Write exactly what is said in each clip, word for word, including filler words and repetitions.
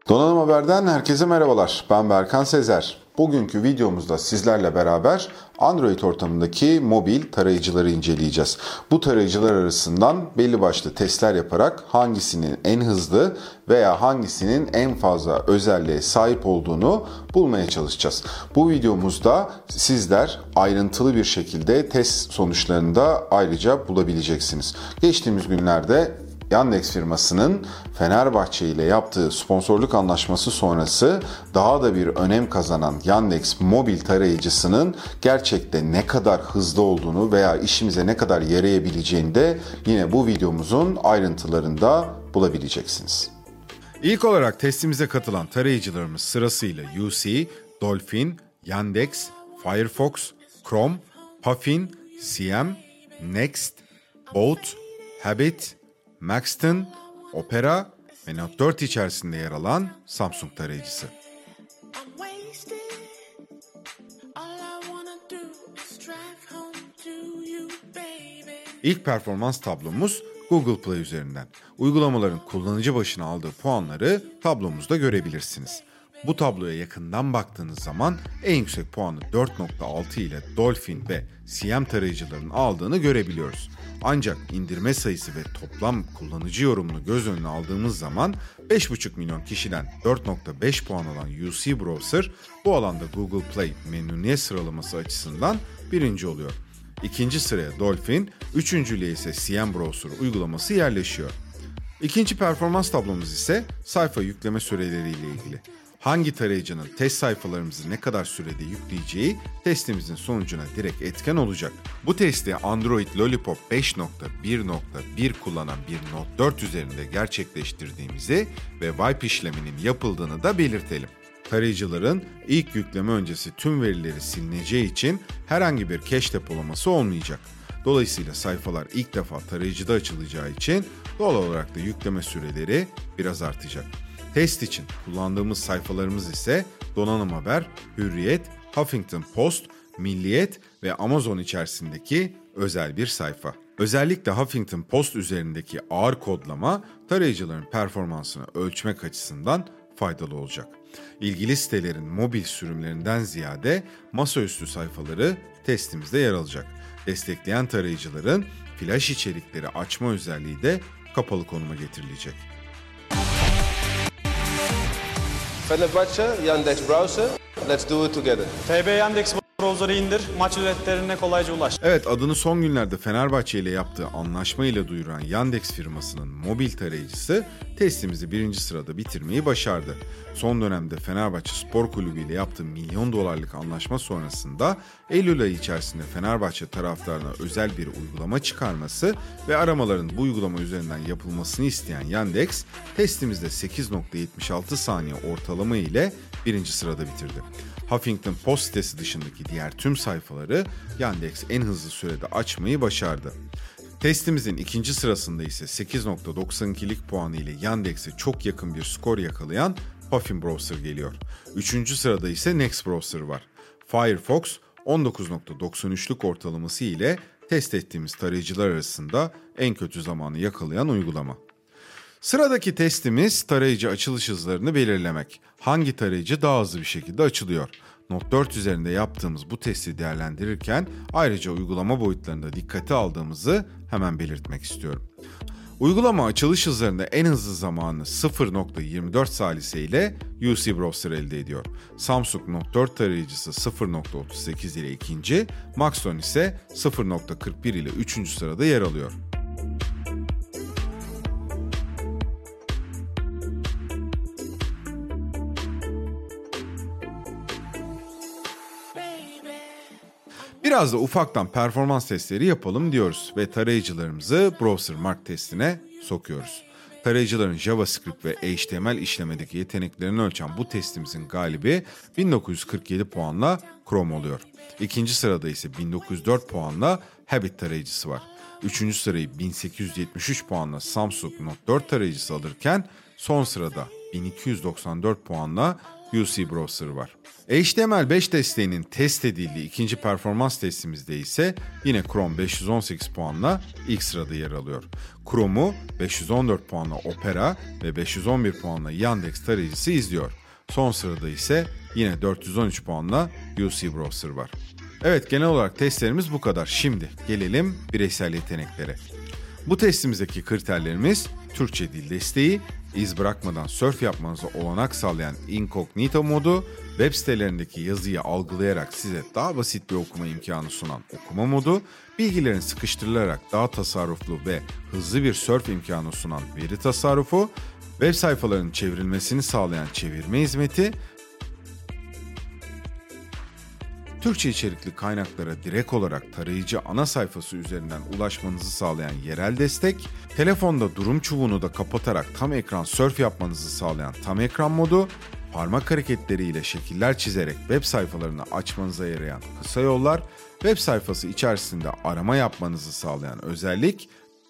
Donanım Haber'den herkese merhabalar. Ben Berkan Sezer. Bugünkü videomuzda sizlerle beraber Android ortamındaki mobil tarayıcıları inceleyeceğiz. Bu tarayıcılar arasından belli başlı testler yaparak hangisinin en hızlı veya hangisinin en fazla özelliğe sahip olduğunu bulmaya çalışacağız. Bu videomuzda sizler ayrıntılı bir şekilde test sonuçlarını da ayrıca bulabileceksiniz. Geçtiğimiz günlerde Yandex firmasının Fenerbahçe ile yaptığı sponsorluk anlaşması sonrası daha da bir önem kazanan Yandex mobil tarayıcısının gerçekte ne kadar hızlı olduğunu veya işimize ne kadar yarayabileceğini de yine bu videomuzun ayrıntılarında bulabileceksiniz. İlk olarak testimize katılan tarayıcılarımız sırasıyla U C, Dolphin, Yandex, Firefox, Chrome, Puffin, C M, Next, Boat, Habit, Maxton, Opera ve Note dört içerisinde yer alan Samsung tarayıcısı. İlk performans tablomuz Google Play üzerinden. Uygulamaların kullanıcı başına aldığı puanları tablomuzda görebilirsiniz. Bu tabloya yakından baktığınız zaman en yüksek puanı dört nokta altı ile Dolphin ve C M tarayıcılarının aldığını görebiliyoruz. Ancak indirme sayısı ve toplam kullanıcı yorumunu göz önüne aldığımız zaman beş buçuk milyon kişiden dört nokta beş puan alan U C Browser bu alanda Google Play memnuniyet sıralaması açısından birinci oluyor. İkinci sıraya Dolphin, üçüncülüğe ise C M Browser uygulaması yerleşiyor. İkinci performans tablomuz ise sayfa yükleme süreleriyle ilgili. Hangi tarayıcının test sayfalarımızı ne kadar sürede yükleyeceği testimizin sonucuna direkt etken olacak. Bu testi Android Lollipop beş nokta bir nokta bir kullanan bir Note dört üzerinde gerçekleştirdiğimizi ve wipe işleminin yapıldığını da belirtelim. Tarayıcıların ilk yükleme öncesi tüm verileri silineceği için herhangi bir cache depolaması olmayacak. Dolayısıyla sayfalar ilk defa tarayıcıda açılacağı için doğal olarak da yükleme süreleri biraz artacak. Test için kullandığımız sayfalarımız ise Donanım Haber, Hürriyet, Huffington Post, Milliyet ve Amazon içerisindeki özel bir sayfa. Özellikle Huffington Post üzerindeki ağır kodlama tarayıcıların performansını ölçmek açısından faydalı olacak. İlgili sitelerin mobil sürümlerinden ziyade masaüstü sayfaları testimizde yer alacak. Destekleyen tarayıcıların flash içerikleri açma özelliği de kapalı konuma getirilecek. Fenerbahçe, Yandex Browser. Let's do it together. F B Yandex Browser'ı indir, maç ücretlerine kolayca ulaş. Evet, adını son günlerde Fenerbahçe ile yaptığı anlaşma ile duyuran Yandex firmasının mobil tarayıcısı testimizi birinci sırada bitirmeyi başardı. Son dönemde Fenerbahçe Spor Kulübü ile yaptığı milyon dolarlık anlaşma sonrasında Eylül ayı içerisinde Fenerbahçe taraftarına özel bir uygulama çıkarması ve aramaların bu uygulama üzerinden yapılmasını isteyen Yandex, testimizde sekiz nokta yetmiş altı saniye ortalama ile birinci sırada bitirdi. Huffington Post sitesi dışındaki diğer tüm sayfaları Yandex en hızlı sürede açmayı başardı. Testimizin ikinci sırasında ise sekiz nokta doksan ikilik puanı ile Yandex'e çok yakın bir skor yakalayan Puffin Browser geliyor. Üçüncü sırada ise Next Browser var. Firefox on dokuz nokta doksan üçlük ortalaması ile test ettiğimiz tarayıcılar arasında en kötü zamanı yakalayan uygulama. Sıradaki testimiz tarayıcı açılış hızlarını belirlemek. Hangi tarayıcı daha hızlı bir şekilde açılıyor? Note dört üzerinde yaptığımız bu testi değerlendirirken ayrıca uygulama boyutlarında dikkate aldığımızı hemen belirtmek istiyorum. Uygulama açılış hızlarında en hızlı zamanı sıfır nokta yirmi dört salise ile U C Browser elde ediyor. Samsung Note dört tarayıcısı sıfır nokta otuz sekiz ile ikinci, Maxton ise sıfır nokta kırk bir ile üçüncü sırada yer alıyor. Biraz da ufaktan performans testleri yapalım diyoruz ve tarayıcılarımızı Browser Mark testine sokuyoruz. Tarayıcıların JavaScript ve H T M L işlemedeki yeteneklerini ölçen bu testimizin galibi bin dokuz yüz kırk yedi puanla Chrome oluyor. İkinci sırada ise bin dokuz yüz dört puanla Habit tarayıcısı var. Üçüncü sırayı bin sekiz yüz yetmiş üç puanla Samsung Note dört tarayıcısı alırken son sırada bin iki yüz doksan dört puanla U C Browser var. H T M L beş desteğinin test edildiği ikinci performans testimizde ise yine Chrome beş yüz on sekiz puanla ilk sırada yer alıyor. Chrome'u beş yüz on dört puanla Opera ve beş yüz on bir puanla Yandex tarayıcısı izliyor. Son sırada ise yine dört yüz on üç puanla U C Browser var. Evet, genel olarak testlerimiz bu kadar. Şimdi gelelim bireysel yeteneklere. Bu testimizdeki kriterlerimiz Türkçe dil desteği, iz bırakmadan surf yapmanıza olanak sağlayan incognito modu, web sitelerindeki yazıyı algılayarak size daha basit bir okuma imkanı sunan okuma modu, bilgilerin sıkıştırılarak daha tasarruflu ve hızlı bir surf imkanı sunan veri tasarrufu, web sayfalarının çevrilmesini sağlayan çevirme hizmeti, Türkçe içerikli kaynaklara direkt olarak tarayıcı ana sayfası üzerinden ulaşmanızı sağlayan yerel destek, telefonda durum çubuğunu da kapatarak tam ekran surf yapmanızı sağlayan tam ekran modu, parmak hareketleriyle şekiller çizerek web sayfalarını açmanıza yarayan kısa yollar, web sayfası içerisinde arama yapmanızı sağlayan özellik,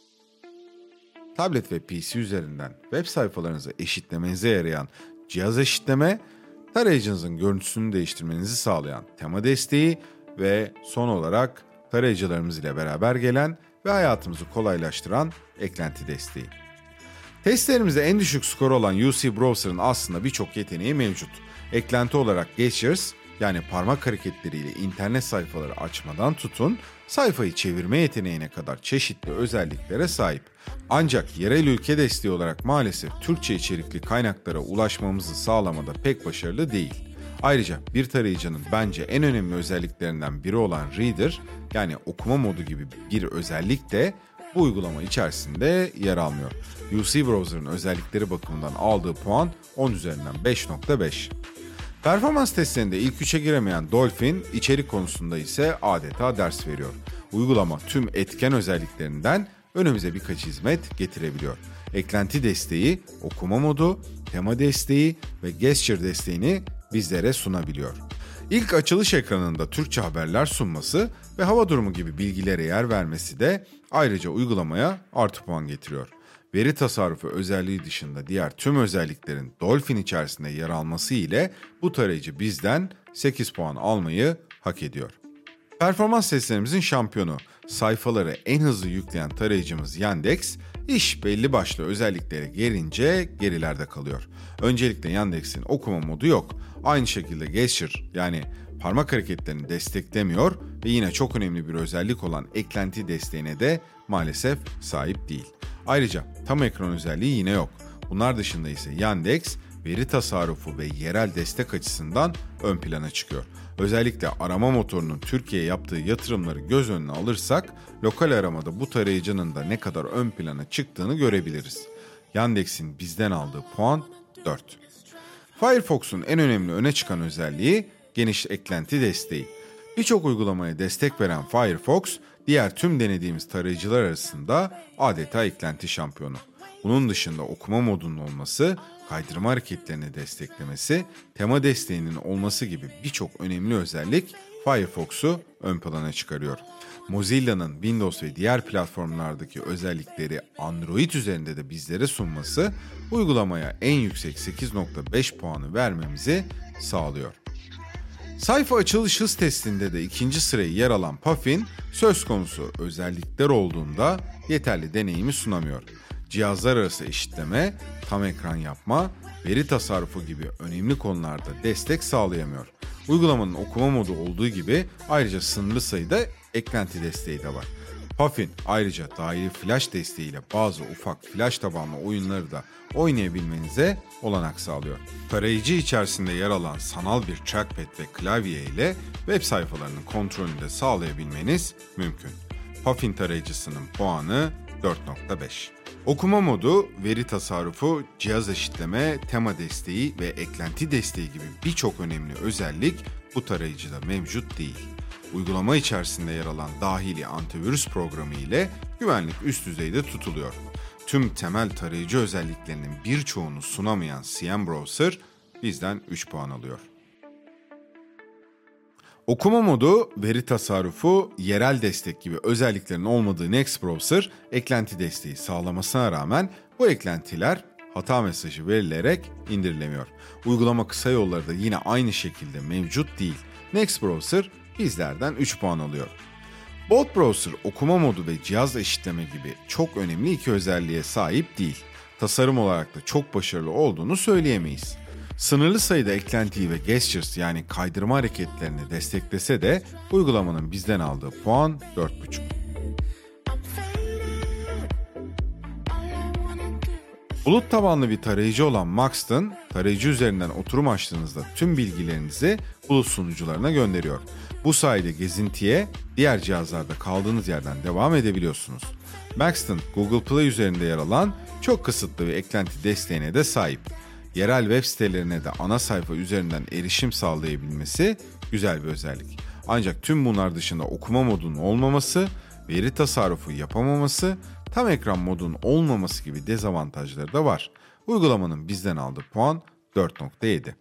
tablet ve P C üzerinden web sayfalarınızı eşitlemenize yarayan cihaz eşitleme, tarayıcınızın görüntüsünü değiştirmenizi sağlayan tema desteği ve son olarak tarayıcılarımız ile beraber gelen ve hayatımızı kolaylaştıran eklenti desteği. Testlerimizde en düşük skor olan U C Browser'ın aslında birçok yeteneği mevcut. Eklenti olarak gestures, yani parmak hareketleriyle internet sayfaları açmadan tutun, sayfayı çevirme yeteneğine kadar çeşitli özelliklere sahip. Ancak yerel ülke desteği olarak maalesef Türkçe içerikli kaynaklara ulaşmamızı sağlamada pek başarılı değil. Ayrıca bir tarayıcının bence en önemli özelliklerinden biri olan Reader, yani okuma modu gibi bir özellik de bu uygulama içerisinde yer almıyor. U C Browser'ın özellikleri bakımından aldığı puan on üzerinden beş nokta beş. Performans testlerinde ilk üçe giremeyen Dolphin, içerik konusunda ise adeta ders veriyor. Uygulama tüm etken özelliklerinden önümüze birkaç hizmet getirebiliyor. Eklenti desteği, okuma modu, tema desteği ve gesture desteğini bizlere sunabiliyor. İlk açılış ekranında Türkçe haberler sunması ve hava durumu gibi bilgilere yer vermesi de ayrıca uygulamaya artı puan getiriyor. Veri tasarrufu özelliği dışında diğer tüm özelliklerin Dolphin içerisinde yer alması ile bu tarayıcı bizden sekiz puan almayı hak ediyor. Performans testlerimizin şampiyonu, sayfaları en hızlı yükleyen tarayıcımız Yandex, iş belli başlı özelliklere gelince gerilerde kalıyor. Öncelikle Yandex'in okuma modu yok. Aynı şekilde gesture, yani parmak hareketlerini desteklemiyor ve yine çok önemli bir özellik olan eklenti desteğine de maalesef sahip değil. Ayrıca tam ekran özelliği yine yok. Bunlar dışında ise Yandex, veri tasarrufu ve yerel destek açısından ön plana çıkıyor. Özellikle arama motorunun Türkiye'ye yaptığı yatırımları göz önüne alırsak, lokal aramada bu tarayıcının da ne kadar ön plana çıktığını görebiliriz. Yandex'in bizden aldığı puan dört. Firefox'un en önemli öne çıkan özelliği geniş eklenti desteği. Birçok uygulamaya destek veren Firefox, diğer tüm denediğimiz tarayıcılar arasında adeta eklenti şampiyonu. Bunun dışında okuma modunun olması, kaydırma hareketlerini desteklemesi, tema desteğinin olması gibi birçok önemli özellik Firefox'u ön plana çıkarıyor. Mozilla'nın Windows ve diğer platformlardaki özellikleri Android üzerinde de bizlere sunması, uygulamaya en yüksek sekiz nokta beş puanı vermemizi sağlıyor. Sayfa açılış hız testinde de ikinci sırayı yer alan Puffin, söz konusu özellikler olduğunda yeterli deneyimi sunamıyor. Cihazlar arası eşitleme, tam ekran yapma, veri tasarrufu gibi önemli konularda destek sağlayamıyor. Uygulamanın okuma modu olduğu gibi ayrıca sınırlı sayıda eklenti desteği de var. Puffin ayrıca dahili flash desteğiyle bazı ufak flash tabanlı oyunları da oynayabilmenize olanak sağlıyor. Tarayıcı içerisinde yer alan sanal bir trackpad ve klavye ile web sayfalarının kontrolünü de sağlayabilmeniz mümkün. Puffin tarayıcısının puanı dört nokta beş. Okuma modu, veri tasarrufu, cihaz eşitleme, tema desteği ve eklenti desteği gibi birçok önemli özellik bu tarayıcıda mevcut değil. Uygulama içerisinde yer alan dahili antivirüs programı ile güvenlik üst düzeyde tutuluyor. Tüm temel tarayıcı özelliklerinin birçoğunu sunamayan C M Browser bizden üç puan alıyor. Okuma modu, veri tasarrufu, yerel destek gibi özelliklerin olmadığı Next Browser, eklenti desteği sağlamasına rağmen bu eklentiler hata mesajı verilerek indirilemiyor. Uygulama kısa yolları da yine aynı şekilde mevcut değil. Next Browser bizlerden üç puan alıyor. Bold Browser okuma modu ve cihaz eşitleme gibi çok önemli iki özelliğe sahip değil. Tasarım olarak da çok başarılı olduğunu söyleyemeyiz. Sınırlı sayıda eklentiyi ve gestures yani kaydırma hareketlerini desteklese de uygulamanın bizden aldığı puan dört buçuk. Bulut tabanlı bir tarayıcı olan Maxton, tarayıcı üzerinden oturum açtığınızda tüm bilgilerinizi bulut sunucularına gönderiyor. Bu sayede gezintiye diğer cihazlarda kaldığınız yerden devam edebiliyorsunuz. Maxton, Google Play üzerinde yer alan çok kısıtlı bir eklenti desteğine de sahip. Yerel web sitelerine de ana sayfa üzerinden erişim sağlayabilmesi güzel bir özellik. Ancak tüm bunlar dışında okuma modunun olmaması, veri tasarrufu yapamaması, tam ekran modunun olmaması gibi dezavantajları da var. Uygulamanın bizden aldığı puan dört nokta yedi.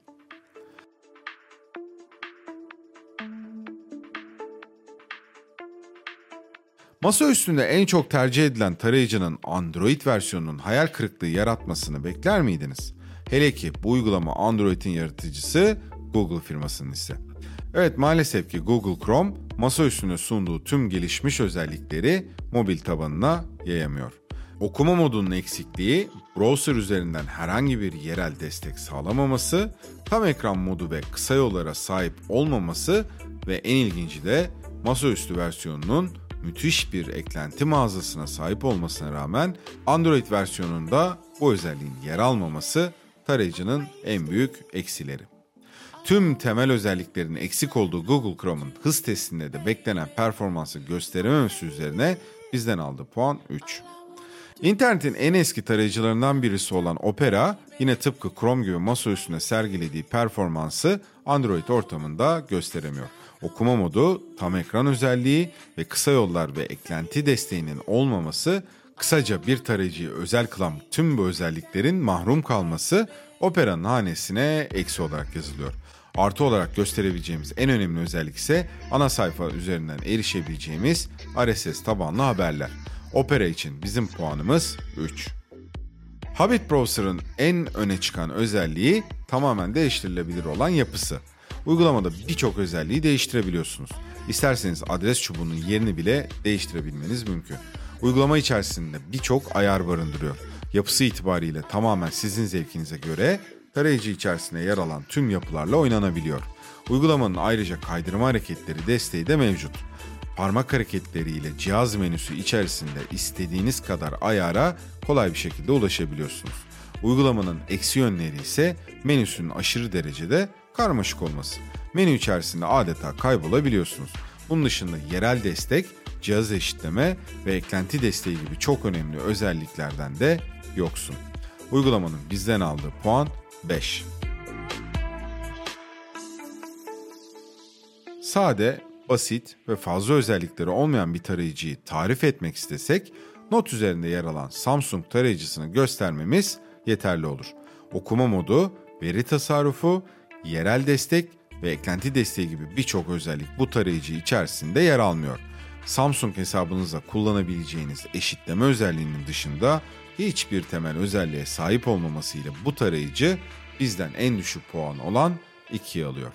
Masa üstünde en çok tercih edilen tarayıcının Android versiyonunun hayal kırıklığı yaratmasını bekler miydiniz? Hele ki bu uygulama Android'in yaratıcısı Google firmasının ise. Evet, maalesef ki Google Chrome masa üstüne sunduğu tüm gelişmiş özellikleri mobil tabanına yayamıyor. Okuma modunun eksikliği, browser üzerinden herhangi bir yerel destek sağlamaması, tam ekran modu ve kısa yollara sahip olmaması ve en ilginci de masaüstü versiyonunun müthiş bir eklenti mağazasına sahip olmasına rağmen Android versiyonunda bu özelliğin yer almaması tarayıcının en büyük eksileri. Tüm temel özelliklerin eksik olduğu Google Chrome'un hız testinde de beklenen performansı gösterememesi üzerine bizden aldığı puan üç. İnternetin en eski tarayıcılarından birisi olan Opera, yine tıpkı Chrome gibi masa üstünde sergilediği performansı Android ortamında gösteremiyor. Okuma modu, tam ekran özelliği ve kısa yollar ve eklenti desteğinin olmaması, kısaca bir tarayıcıyı özel kılan tüm bu özelliklerin mahrum kalması Opera'nın hanesine eksi olarak yazılıyor. Artı olarak gösterebileceğimiz en önemli özellik ise ana sayfa üzerinden erişebileceğimiz R S S tabanlı haberler. Opera için bizim puanımız üç. Habit Browser'ın en öne çıkan özelliği tamamen değiştirilebilir olan yapısı. Uygulamada birçok özelliği değiştirebiliyorsunuz. İsterseniz adres çubuğunun yerini bile değiştirebilmeniz mümkün. Uygulama içerisinde birçok ayar barındırıyor. Yapısı itibariyle tamamen sizin zevkinize göre tarayıcı içerisinde yer alan tüm yapılarla oynanabiliyor. Uygulamanın ayrıca kaydırma hareketleri desteği de mevcut. Parmak hareketleriyle cihaz menüsü içerisinde istediğiniz kadar ayara kolay bir şekilde ulaşabiliyorsunuz. Uygulamanın eksi yönleri ise menüsünün aşırı derecede karmaşık olması. Menü içerisinde adeta kaybolabiliyorsunuz. Bunun dışında yerel destek, cihaz eşitleme ve eklenti desteği gibi çok önemli özelliklerden de yoksun. Uygulamanın bizden aldığı puan beş. Sade, basit ve fazla özellikleri olmayan bir tarayıcıyı tarif etmek istesek, not üzerinde yer alan Samsung tarayıcısını göstermemiz yeterli olur. Okuma modu, veri tasarrufu, yerel destek ve eklenti desteği gibi birçok özellik bu tarayıcı içerisinde yer almıyor. Samsung hesabınızda kullanabileceğiniz eşitleme özelliğinin dışında hiçbir temel özelliğe sahip olmamasıyla bu tarayıcı bizden en düşük puan olan ikiyi alıyor.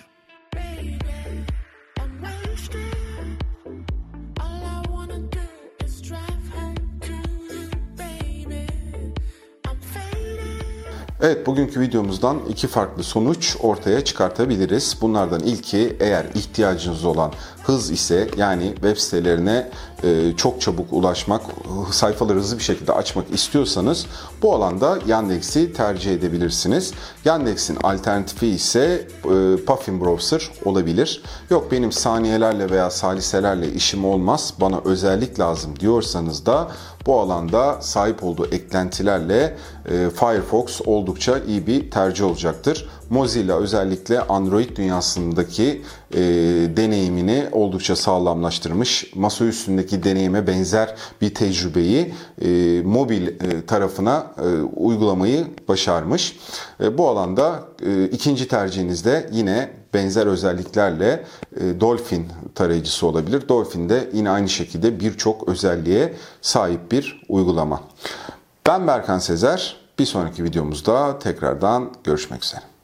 Evet, bugünkü videomuzdan iki farklı sonuç ortaya çıkartabiliriz. Bunlardan ilki, eğer ihtiyacınız olan hız ise, yani web sitelerine e, çok çabuk ulaşmak, sayfaları hızlı bir şekilde açmak istiyorsanız bu alanda Yandex'i tercih edebilirsiniz. Yandex'in alternatifi ise e, Puffin Browser olabilir. Yok, benim saniyelerle veya saliselerle işim olmaz, bana özellik lazım diyorsanız da bu alanda sahip olduğu eklentilerle e, Firefox oldukça iyi bir tercih olacaktır. Mozilla özellikle Android dünyasındaki e, deneyimini oldukça sağlamlaştırmış. Masa üstündeki deneyime benzer bir tecrübeyi e, mobil e, tarafına e, uygulamayı başarmış. E, bu alanda e, ikinci tercihinizde yine benzer özelliklerle e, Dolphin tarayıcısı olabilir. Dolphin de yine aynı şekilde birçok özelliğe sahip bir uygulama. Ben Berkan Sezer. Bir sonraki videomuzda tekrardan görüşmek üzere.